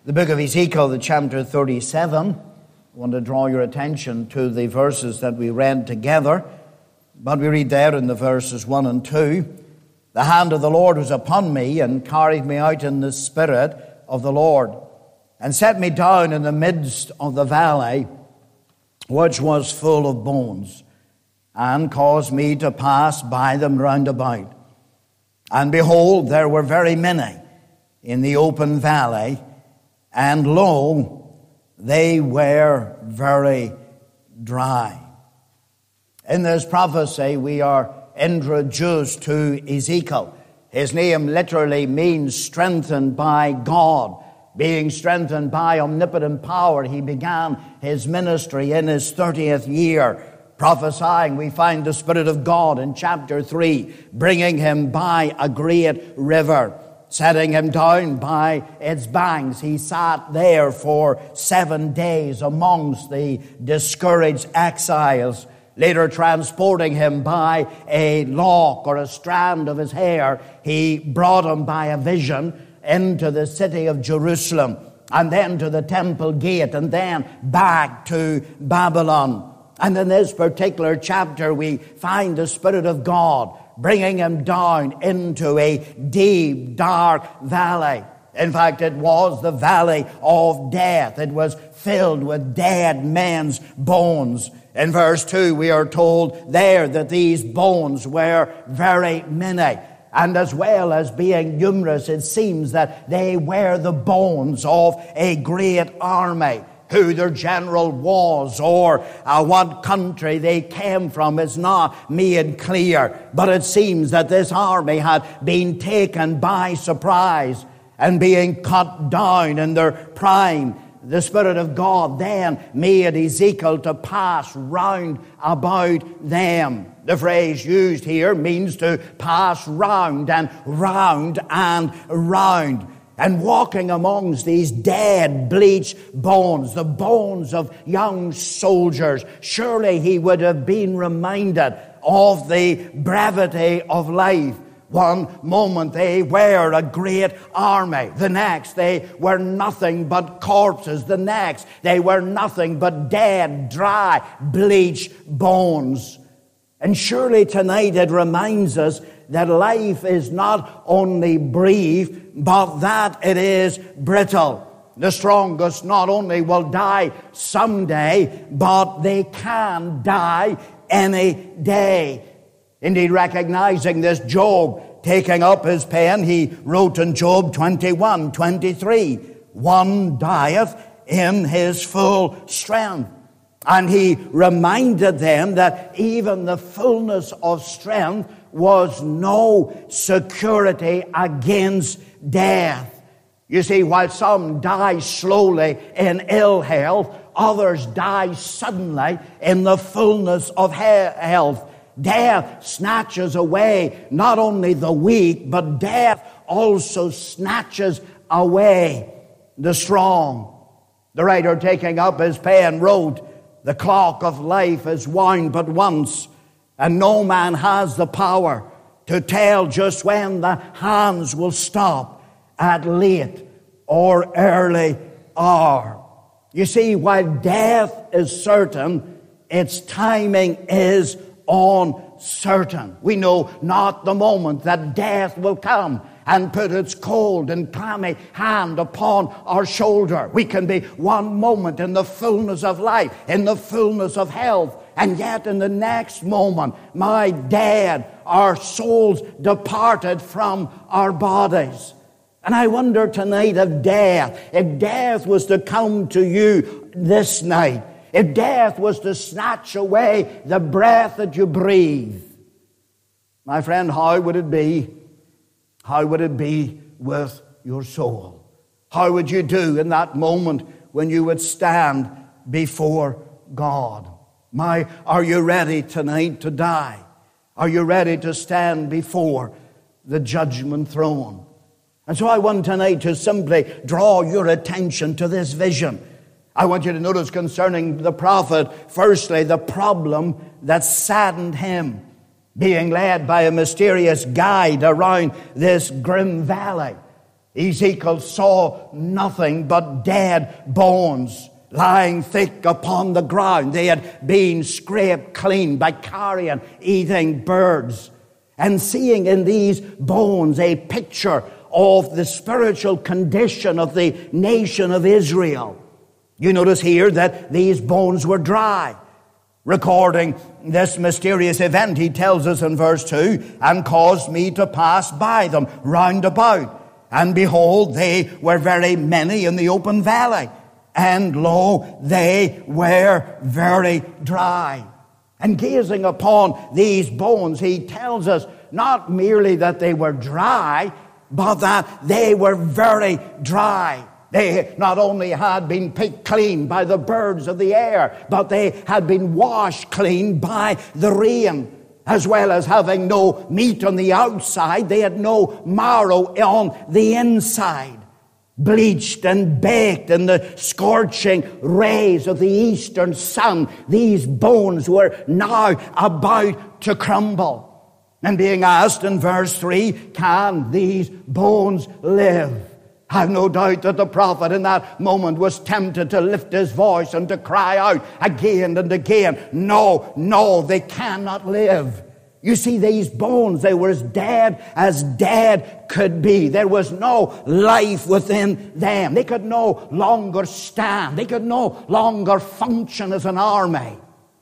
The book of Ezekiel, the chapter 37. I want to draw your attention to the verses that we read together. But we read there in the verses 1 and 2. The hand of the Lord was upon me and carried me out in the spirit of the Lord, and set me down in the midst of the valley, which was full of bones, and caused me to pass by them round about. And behold, there were very many in the open valley, and lo, they were very dry. In this prophecy, we are introduced to Ezekiel. His name literally means strengthened by God. Being strengthened by omnipotent power, he began his ministry in his 30th year. Prophesying, we find the Spirit of God in chapter 3, bringing him by a great river, setting him down by its banks. He sat there for 7 days amongst the discouraged exiles, later transporting him by a lock or a strand of his hair. He brought him by a vision into the city of Jerusalem, and then to the temple gate, and then back to Babylon. And in this particular chapter, we find the Spirit of God bringing him down into a deep, dark valley. In fact, it was the valley of death. It was filled with dead men's bones. In verse 2, we are told there that these bones were very many. And as well as being numerous, it seems that they were the bones of a great army. Who their general was or what country they came from is not made clear. But it seems that this army had been taken by surprise and being cut down in their prime. The Spirit of God then made Ezekiel to pass round about them. The phrase used here means to pass round and round and round. And walking amongst these dead, bleached bones, the bones of young soldiers, surely he would have been reminded of the brevity of life. One moment they were a great army. The next they were nothing but corpses. The next they were nothing but dead, dry, bleached bones. And surely tonight it reminds us that life is not only brief, but that it is brittle. The strongest not only will die someday, but they can die any day. Indeed, recognizing this, Job, taking up his pen, he wrote in Job 21:23, one dieth in his full strength. And he reminded them that even the fullness of strength was no security against death. You see, while some die slowly in ill health, others die suddenly in the fullness of health. Death snatches away not only the weak, but death also snatches away the strong. The writer, taking up his pen, wrote, the clock of life is wound but once, and no man has the power to tell just when the hands will stop at late or early hour. You see, while death is certain, its timing is uncertain. We know not the moment that death will come and put its cold and clammy hand upon our shoulder. We can be one moment in the fullness of life, in the fullness of health, and yet in the next moment, my dead, our souls departed from our bodies. And I wonder tonight if death was to come to you this night, if death was to snatch away the breath that you breathe, my friend, how would it be? How would it be with your soul? How would you do in that moment when you would stand before God? Are you ready tonight to die? Are you ready to stand before the judgment throne? And so I want tonight to simply draw your attention to this vision. I want you to notice concerning the prophet, firstly, the problem that saddened him. Being led by a mysterious guide around this grim valley. Ezekiel saw nothing but dead bones lying thick upon the ground. They had been scraped clean by carrion eating birds. And seeing in these bones a picture of the spiritual condition of the nation of Israel. You notice here that these bones were dry. Recording this mysterious event, he tells us in verse 2, and caused me to pass by them round about. And behold, they were very many in the open valley. And lo, they were very dry. And gazing upon these bones, he tells us not merely that they were dry, but that they were very dry. They not only had been picked clean by the birds of the air, but they had been washed clean by the rain. As well as having no meat on the outside, they had no marrow on the inside. Bleached and baked in the scorching rays of the eastern sun, these bones were now about to crumble. And being asked in verse 3, can these bones live? I have no doubt that the prophet in that moment was tempted to lift his voice and to cry out again and again, no, they cannot live. You see, these bones, they were as dead could be. There was no life within them. They could no longer stand. They could no longer function as an army.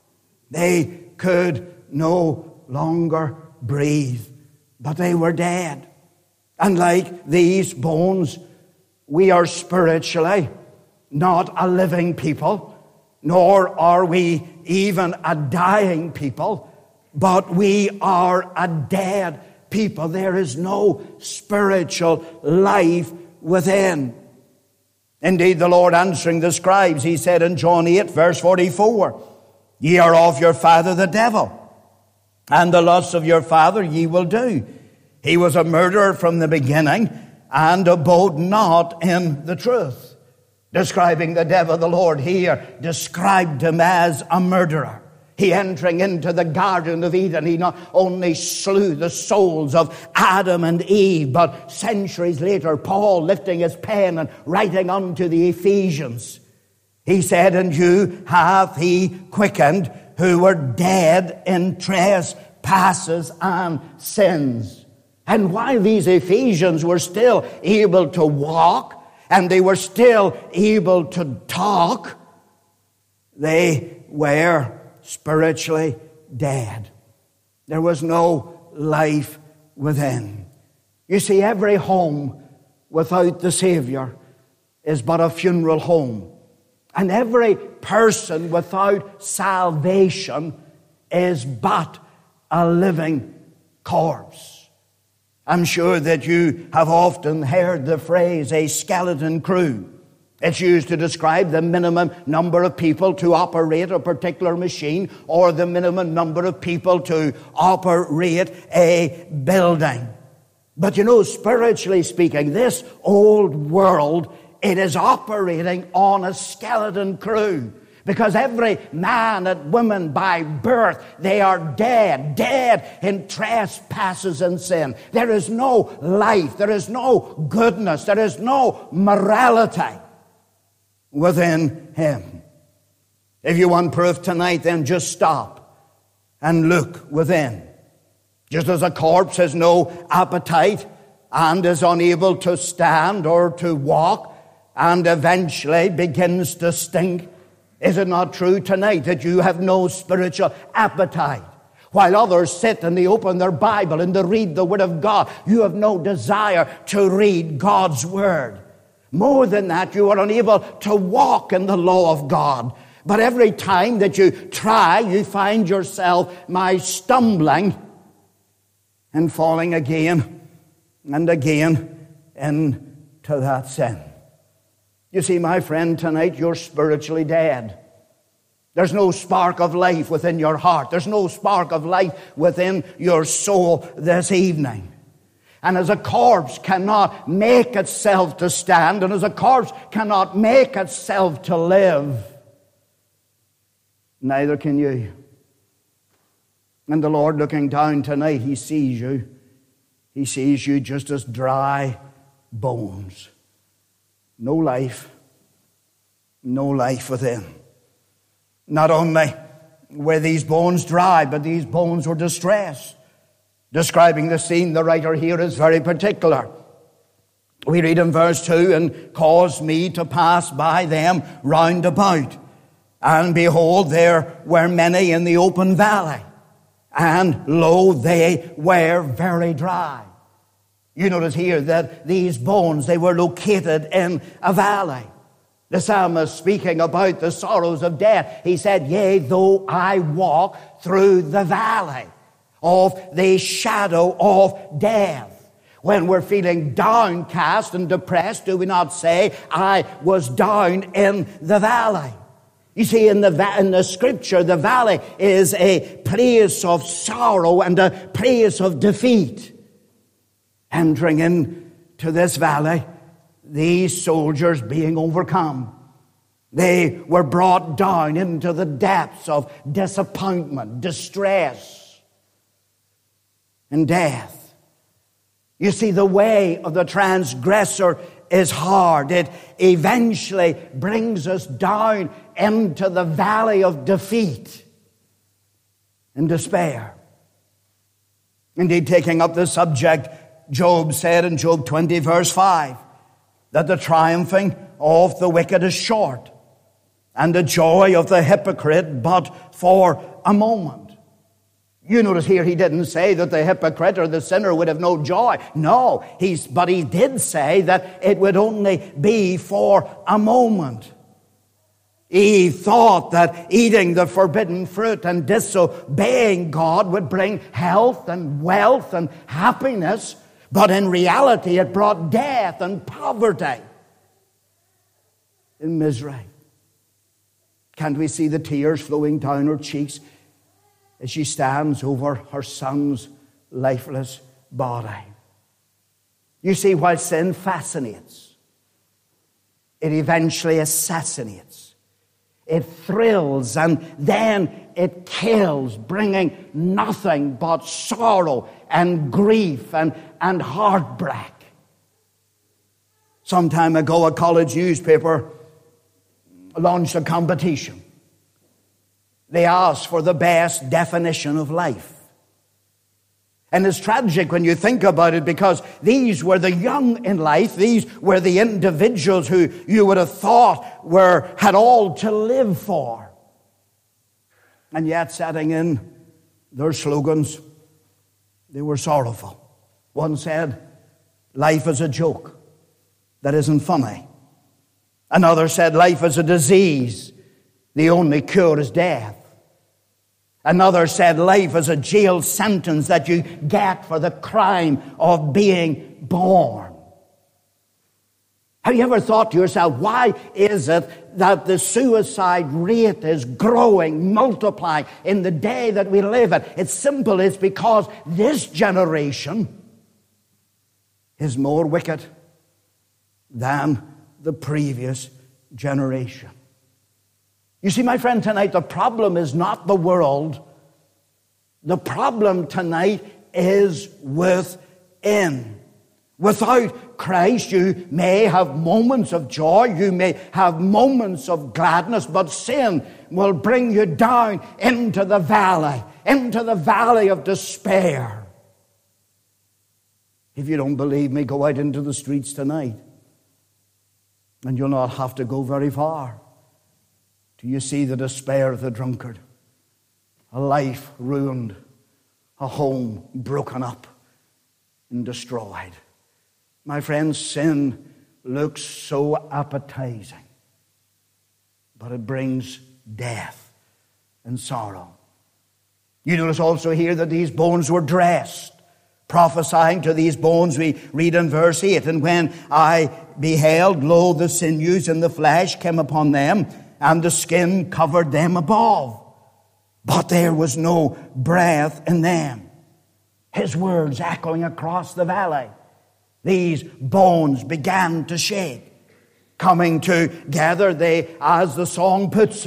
They could no longer breathe. But they were dead. And like these bones, we are spiritually not a living people, nor are we even a dying people, but we are a dead people. There is no spiritual life within. Indeed, the Lord answering the scribes, he said in John 8, verse 44, ye are of your father the devil, and the lusts of your father ye will do. He was a murderer from the beginning, and abode not in the truth. Describing the devil, the Lord here described him as a murderer. He entering into the Garden of Eden, he not only slew the souls of Adam and Eve, but centuries later, Paul lifting his pen and writing unto the Ephesians, he said, and you hath he quickened who were dead in trespasses and sins. And while these Ephesians were still able to walk, and they were still able to talk, they were spiritually dead. There was no life within. You see, every home without the Savior is but a funeral home. And every person without salvation is but a living corpse. I'm sure that you have often heard the phrase, a skeleton crew. It's used to describe the minimum number of people to operate a particular machine, or the minimum number of people to operate a building. But you know, spiritually speaking, this old world, it is operating on a skeleton crew. Because every man and woman by birth, they are dead in trespasses and sin. There is no life, there is no goodness, there is no morality within him. If you want proof tonight, then just stop and look within. Just as a corpse has no appetite and is unable to stand or to walk and eventually begins to stink, is it not true tonight that you have no spiritual appetite? While others sit and they open their Bible and they read the Word of God, you have no desire to read God's Word. More than that, you are unable to walk in the law of God. But every time that you try, you find yourself stumbling and falling again and again into that sin. You see, my friend, tonight you're spiritually dead. There's no spark of life within your heart. There's no spark of life within your soul this evening. And as a corpse cannot make itself to stand, and as a corpse cannot make itself to live, neither can you. And the Lord looking down tonight, He sees you. He sees you just as dry bones. No life within. Not only were these bones dry, but these bones were distressed. Describing the scene, the writer here is very particular. We read in verse 2, and caused me to pass by them round about. And behold, there were many in the open valley. And lo, they were very dry. You notice here that these bones, they were located in a valley. The psalmist, speaking about the sorrows of death, he said, yea, though I walk through the valley of the shadow of death. When we're feeling downcast and depressed, do we not say, I was down in the valley? You see, in the Scripture, the valley is a place of sorrow and a place of defeat. Entering into this valley, these soldiers being overcome, they were brought down into the depths of disappointment, distress, and death. You see, the way of the transgressor is hard. It eventually brings us down into the valley of defeat and despair. Indeed, taking up the subject, Job said in Job 20, verse 5, that the triumphing of the wicked is short, and the joy of the hypocrite but for a moment. You notice here he didn't say that the hypocrite or the sinner would have no joy. No, but he did say that it would only be for a moment. He thought that eating the forbidden fruit and disobeying God would bring health and wealth and happiness, but in reality it brought death and poverty and misery. Can't we see the tears flowing down her cheeks as she stands over her son's lifeless body? You see, while sin fascinates, it eventually assassinates. It thrills and then it kills, bringing nothing but sorrow and grief and heartbreak. Some time ago, a college newspaper launched a competition. They asked for the best definition of life. And it's tragic when you think about it, because these were the young in life. These were the individuals who you would have thought had all to live for. And yet, setting in their slogans, they were sorrowful. One said, life is a joke that isn't funny. Another said, life is a disease. The only cure is death. Another said, life is a jail sentence that you get for the crime of being born. Have you ever thought to yourself, why is it that the suicide rate is growing, multiplying in the day that we live in? It's simple. It's because this generation is more wicked than the previous generation. You see, my friend, tonight the problem is not the world. The problem tonight is within. Without Christ, you may have moments of joy, you may have moments of gladness, but sin will bring you down into the valley of despair. If you don't believe me, go out into the streets tonight, and you'll not have to go very far till you see the despair of the drunkard. A life ruined, a home broken up and destroyed. My friends, sin looks so appetizing, but it brings death and sorrow. You notice also here that these bones were dressed. Prophesying to these bones, we read in verse 8, and when I beheld, lo, the sinews and the flesh came upon them, and the skin covered them above, but there was no breath in them. His words echoing across the valley. These bones began to shake. Coming together, they, as the song puts it,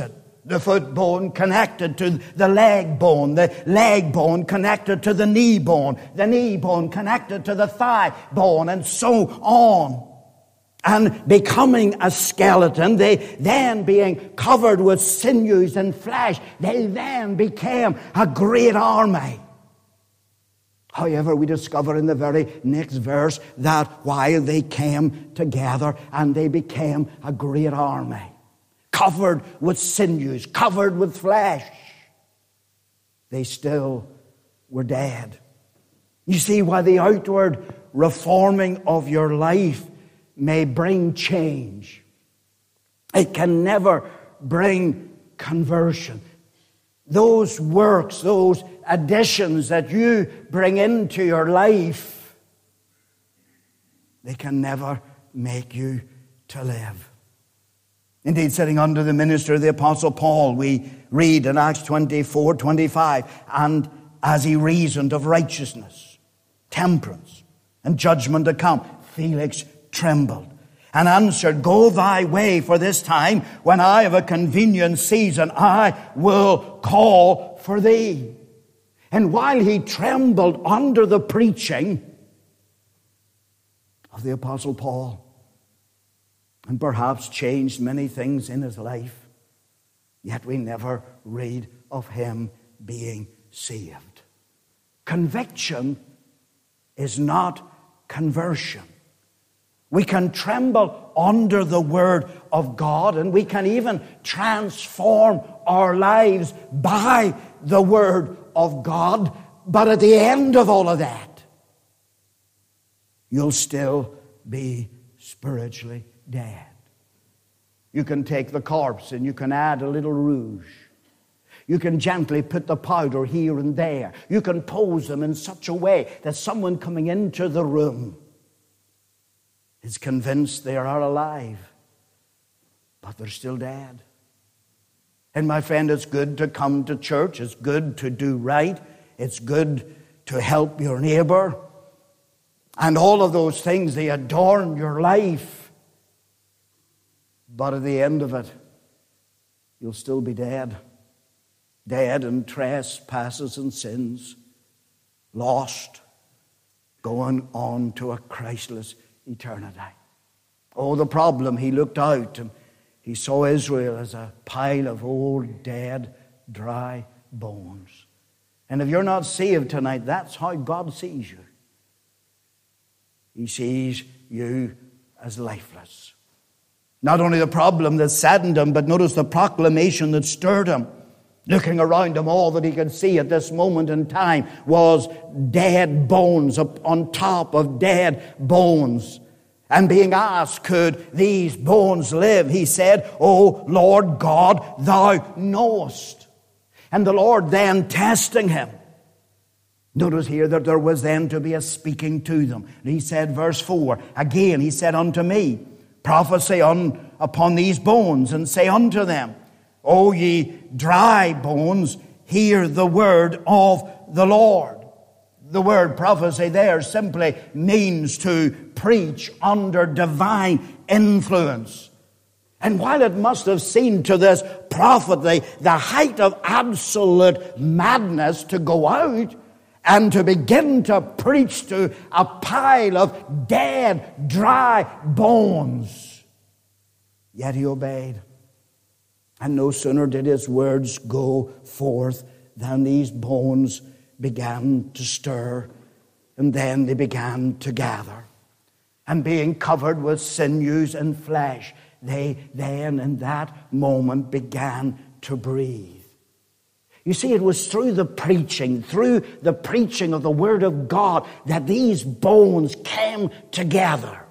The foot bone connected to the leg bone connected to the knee bone connected to the thigh bone, and so on. And becoming a skeleton, they then being covered with sinews and flesh, they then became a great army. However, we discover in the very next verse that while they came together and they became a great army, covered with sinews, covered with flesh, they still were dead. You see, while the outward reforming of your life may bring change, it can never bring conversion. Those works, those additions that you bring into your life, they can never make you to live. Indeed, sitting under the ministry of the Apostle Paul, we read in Acts 24:25, and as he reasoned of righteousness, temperance, and judgment to come, Felix trembled and answered, "Go thy way, for this time, when I have a convenient season, I will call for thee." And while he trembled under the preaching of the Apostle Paul, and perhaps changed many things in his life, yet we never read of him being saved. Conviction is not conversion. We can tremble under the Word of God, and we can even transform our lives by the Word of God. But at the end of all of that, you'll still be spiritually dead. You can take the corpse and you can add a little rouge. You can gently put the powder here and there. You can pose them in such a way that someone coming into the room is convinced they are alive, but they're still dead. And my friend, it's good to come to church. It's good to do right. It's good to help your neighbor. And all of those things, they adorn your life. But at the end of it, you'll still be dead. Dead in trespasses and sins. Lost. Going on to a Christless eternity. Oh, the problem, he looked out and he saw Israel as a pile of old, dead, dry bones. And if you're not saved tonight, that's how God sees you. He sees you as lifeless. Not only the problem that saddened him, but notice the proclamation that stirred him. Looking around him, all that he could see at this moment in time was dead bones up on top of dead bones. And being asked, could these bones live? He said, "O Lord God, thou knowest." And the Lord then testing him. Notice here that there was then to be a speaking to them. And he said, verse 4, again he said unto me, "Prophesy upon these bones, and say unto them, O ye dry bones, hear the word of the Lord." The word prophecy there simply means to preach under divine influence. And while it must have seemed to this prophet the height of absolute madness to go out and to begin to preach to a pile of dead, dry bones, yet he obeyed. And no sooner did his words go forth than these bones began to stir, and then they began to gather. And being covered with sinews and flesh, they then in that moment began to breathe. You see, it was through the preaching of the Word of God that these bones came together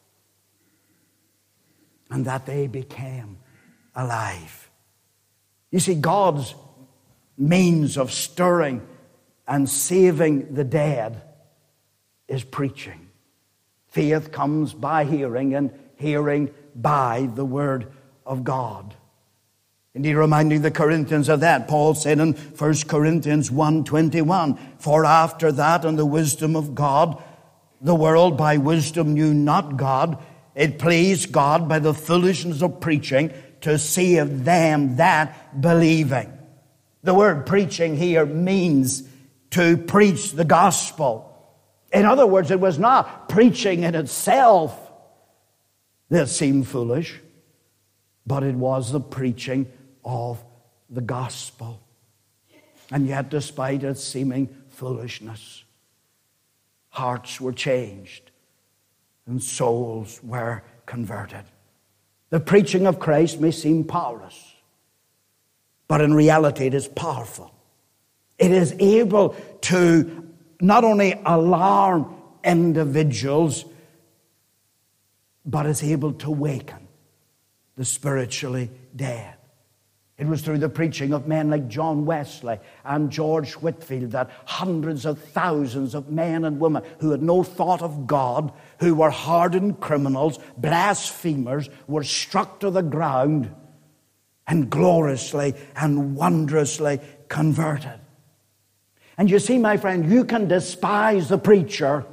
and that they became alive. You see, God's means of stirring and saving the dead is preaching. Faith comes by hearing, and hearing by the Word of God. Indeed, reminding the Corinthians of that, Paul said in 1 Corinthians 1:21, "For after that in the wisdom of God, the world by wisdom knew not God. It pleased God by the foolishness of preaching to save them that believing. The word preaching here means to preach the gospel. In other words, it was not preaching in itself that seemed foolish, but it was the preaching of the gospel. And yet, despite its seeming foolishness, hearts were changed and souls were converted. The preaching of Christ may seem powerless, but in reality it is powerful. It is able to not only alarm individuals, but is able to awaken the spiritually dead. It was through the preaching of men like John Wesley and George Whitefield that hundreds of thousands of men and women who had no thought of God, who were hardened criminals, blasphemers, were struck to the ground and gloriously and wondrously converted. And you see, my friend, you can despise the preacher.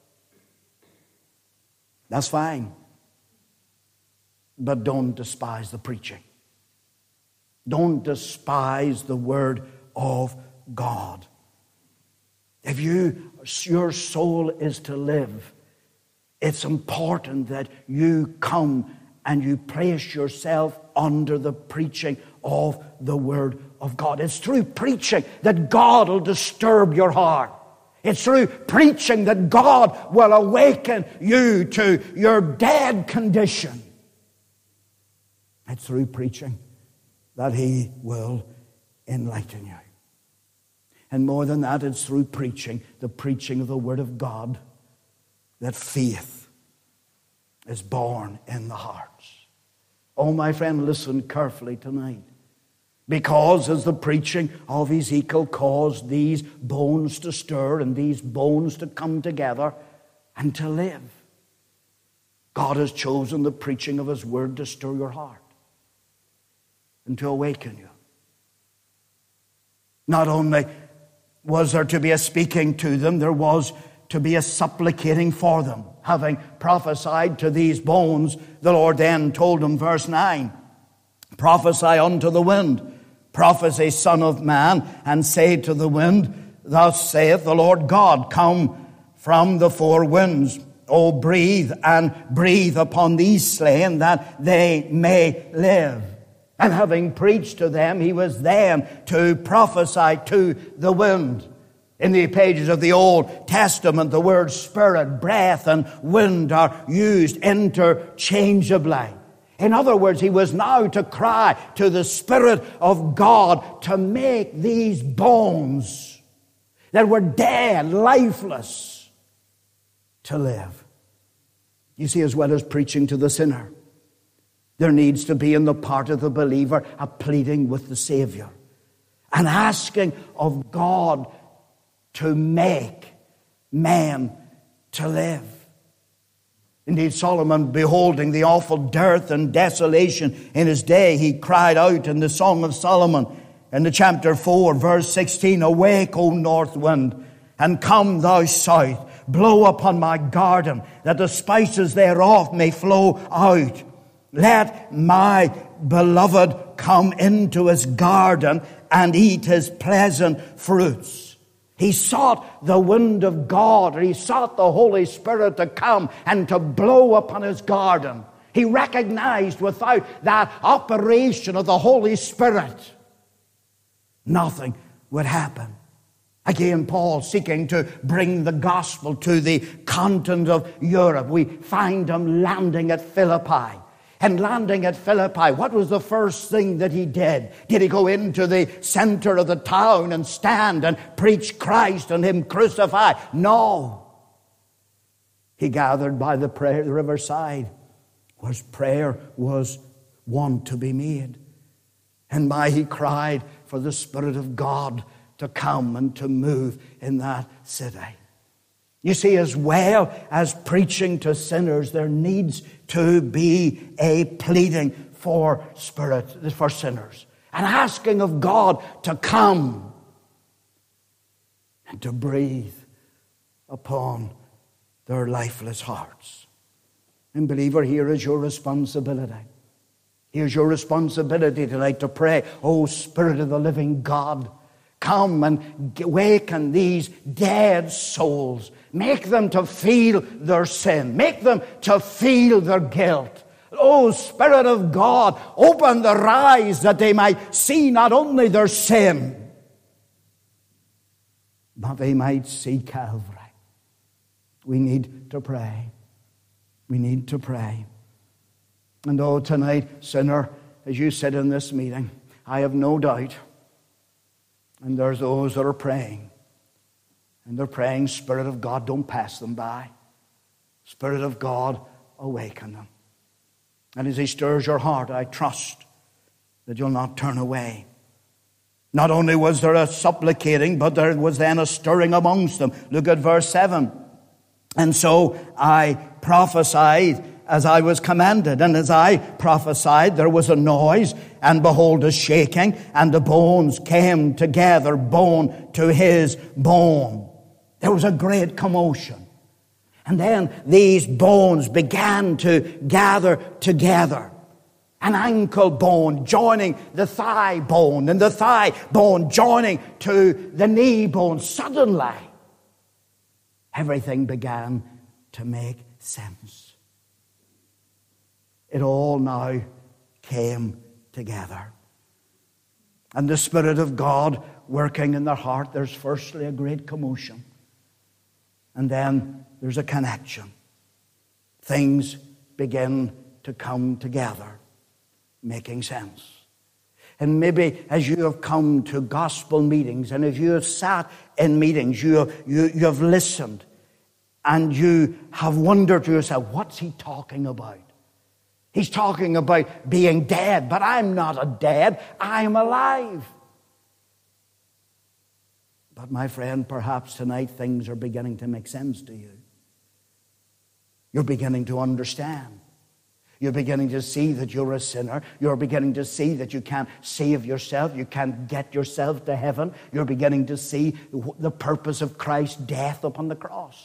That's fine. But don't despise the preaching. Don't despise the word of God. If your soul is to live, it's important that you come and you place yourself under the preaching of the word of God. It's through preaching that God will disturb your heart. It's through preaching that God will awaken you to your dead condition. It's through preaching that He will enlighten you. And more than that, it's through preaching, the preaching of the Word of God, that faith is born in the hearts. Oh, my friend, listen carefully tonight. Because as the preaching of Ezekiel caused these bones to stir and these bones to come together and to live, God has chosen the preaching of His Word to stir your heart and to awaken you. Not only was there to be a speaking to them, there was to be a supplicating for them. Having prophesied to these bones, the Lord then told them, verse 9, prophesy unto the wind, prophesy, son of man, and say to the wind, thus saith the Lord God, come from the four winds, O breathe, and breathe upon these slain, that they may live. And having preached to them, He was then to prophesy to the wind. In the pages of the Old Testament, the words spirit, breath, and wind are used interchangeably. In other words, He was now to cry to the Spirit of God to make these bones that were dead, lifeless, to live. You see, as well as preaching to the sinner, there needs to be in the part of the believer a pleading with the Savior, an asking of God to make man to live. Indeed, Solomon, beholding the awful dearth and desolation in his day, he cried out in the Song of Solomon in the chapter 4, verse 16, awake, O north wind, and come thou south, blow upon my garden, that the spices thereof may flow out. Let my beloved come into his garden and eat his pleasant fruits. He sought the wind of God, or he sought the Holy Spirit to come and to blow upon his garden. He recognized without that operation of the Holy Spirit, nothing would happen. Again, Paul seeking to bring the gospel to the continent of Europe. We find him landing at Philippi. And landing at Philippi, what was the first thing that he did? Did he go into the center of the town and stand and preach Christ and Him crucified? No. He gathered by the riverside, where prayer was wont to be made. And by he cried for the Spirit of God to come and to move in that city. You see, as well as preaching to sinners, there needs to be a pleading for sinners, an asking of God to come and to breathe upon their lifeless hearts. And believer, here is your responsibility. Here's your responsibility tonight to pray. Oh, Spirit of the living God, come and awaken these dead souls. Make them to feel their sin. Make them to feel their guilt. Oh, Spirit of God, open their eyes that they might see not only their sin, but they might see Calvary. We need to pray. We need to pray. And oh, tonight, sinner, as you sit in this meeting, I have no doubt, and there's those that are praying, and they're praying, Spirit of God, don't pass them by. Spirit of God, awaken them. And as He stirs your heart, I trust that you'll not turn away. Not only was there a supplicating, but there was then a stirring amongst them. Look at verse 7. And so I prophesied as I was commanded. And as I prophesied, there was a noise, and behold, a shaking, and the bones came together, bone to his bone. There was a great commotion. And then these bones began to gather together. An ankle bone joining the thigh bone, and the thigh bone joining to the knee bone. Suddenly, everything began to make sense. It all now came together. And the Spirit of God working in their heart, there's firstly a great commotion. And then there's a connection. Things begin to come together, making sense. And maybe as you have come to gospel meetings, and if you have sat in meetings, you have listened, and you have wondered to yourself, what's he talking about? He's talking about being dead, but I'm not a dead, I'm alive. But my friend, perhaps tonight things are beginning to make sense to you. You're beginning to understand. You're beginning to see that you're a sinner. You're beginning to see that you can't save yourself. You can't get yourself to heaven. You're beginning to see the purpose of Christ's death upon the cross.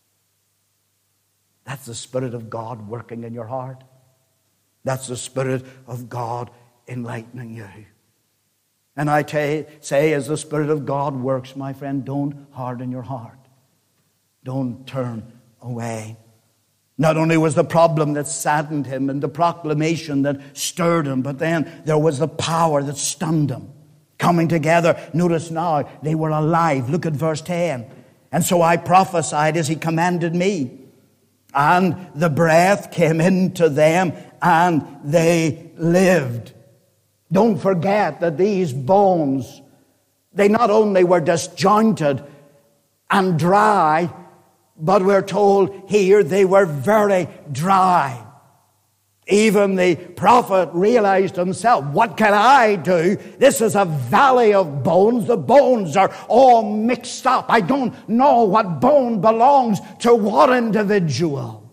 That's the Spirit of God working in your heart. That's the Spirit of God enlightening you. And I say, as the Spirit of God works, my friend, don't harden your heart. Don't turn away. Not only was the problem that saddened him and the proclamation that stirred him, but then there was the power that stunned him. Coming together, notice now, they were alive. Look at verse 10. And so I prophesied as he commanded me. And the breath came into them, and they lived. Don't forget that these bones, they not only were disjointed and dry, but we're told here they were very dry. Even the prophet realized himself, what can I do? This is a valley of bones. The bones are all mixed up. I don't know what bone belongs to what individual.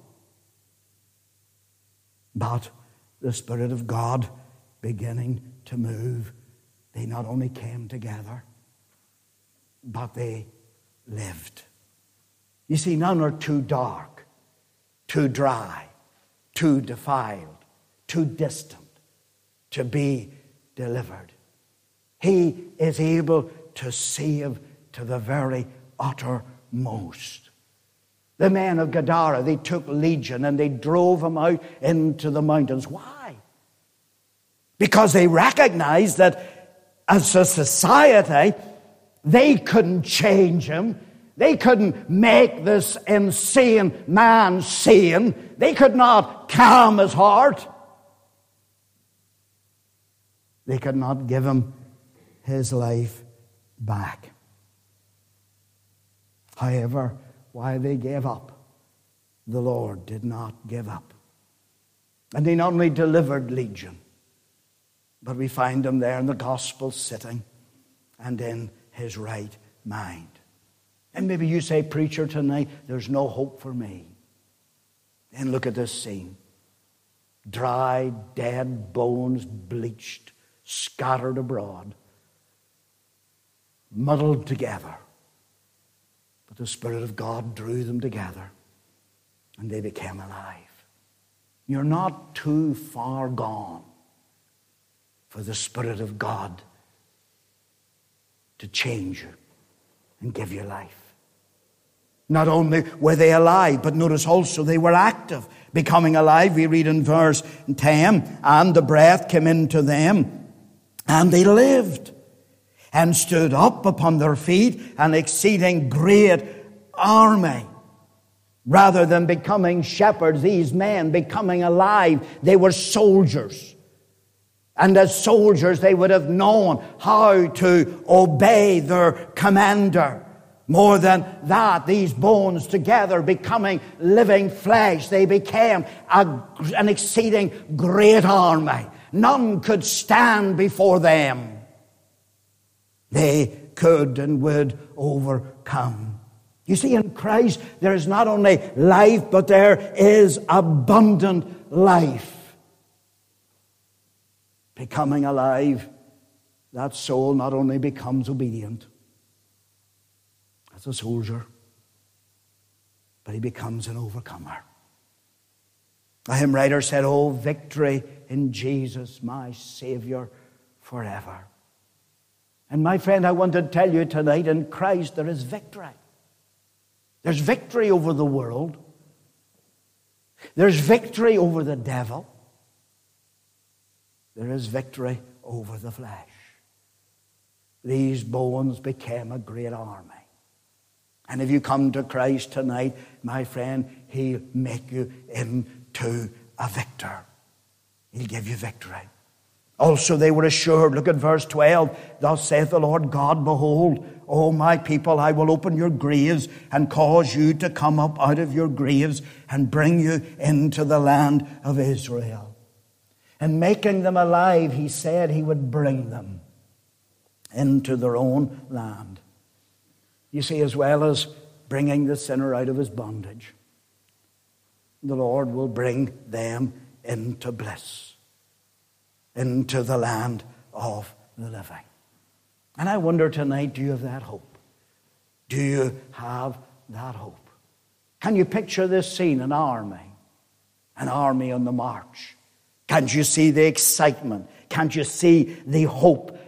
But the Spirit of God beginning to move, they not only came together, but they lived. You see, none are too dark, too dry, too defiled, too distant to be delivered. He is able to save to the very uttermost. The men of Gadara, they took Legion and they drove him out into the mountains. Why? Because they recognized that as a society, they couldn't change him. They couldn't make this insane man sane. They could not calm his heart. They could not give him his life back. However, while they gave up, the Lord did not give up. And he not only delivered Legion, but we find him there in the gospel sitting and in his right mind. And maybe you say, preacher, tonight, there's no hope for me. And look at this scene. Dry, dead bones, bleached, scattered abroad, muddled together. But the Spirit of God drew them together, and they became alive. You're not too far gone for the Spirit of God to change you and give you life. Not only were they alive, but notice also they were active, becoming alive. We read in verse 10, and the breath came into them, and they lived, and stood up upon their feet, an exceeding great army. Rather than becoming shepherds, these men becoming alive, they were soldiers. And as soldiers, they would have known how to obey their commander. More than that, these bones together becoming living flesh, they became an exceeding great army. None could stand before them. They could and would overcome. You see, in Christ, there is not only life, but there is abundant life. Becoming alive, that soul not only becomes obedient as a soldier, but he becomes an overcomer. A hymn writer said, "Oh, victory in Jesus, my Savior, forever." And my friend, I want to tell you tonight, in Christ there is victory. There's victory over the world. There's victory over the devil. There is victory over the flesh. These bones became a great army. And if you come to Christ tonight, my friend, He'll make you into a victor. He'll give you victory. Also they were assured, look at verse 12, "Thus saith the Lord God, behold, O my people, I will open your graves and cause you to come up out of your graves and bring you into the land of Israel." And making them alive, He said He would bring them into their own land. You see, as well as bringing the sinner out of his bondage, the Lord will bring them into bliss, into the land of the living. And I wonder tonight, do you have that hope? Do you have that hope? Can you picture this scene, an army on the march? Can't you see the excitement? Can't you see the hope,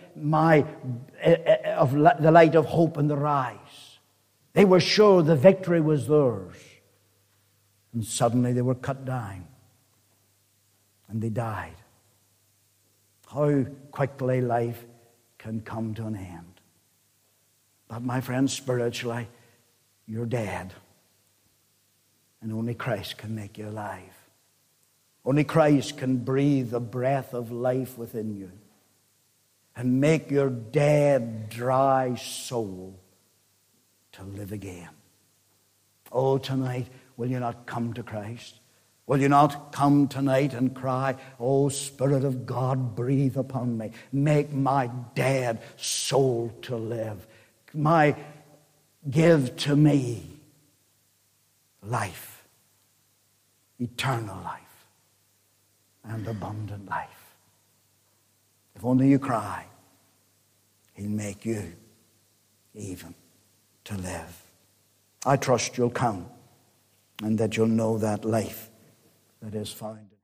of the light of hope in their eyes? They were sure the victory was theirs. And suddenly they were cut down. And they died. How quickly life can come to an end. But my friend, spiritually, you're dead. And only Christ can make you alive. Only Christ can breathe the breath of life within you and make your dead, dry soul to live again. Oh, tonight, will you not come to Christ? Will you not come tonight and cry, "Oh, Spirit of God, breathe upon me. Make my dead soul to live. Give to me life, eternal life, and abundant life." If only you cry, He'll make you even to live. I trust you'll come and that you'll know that life that is found.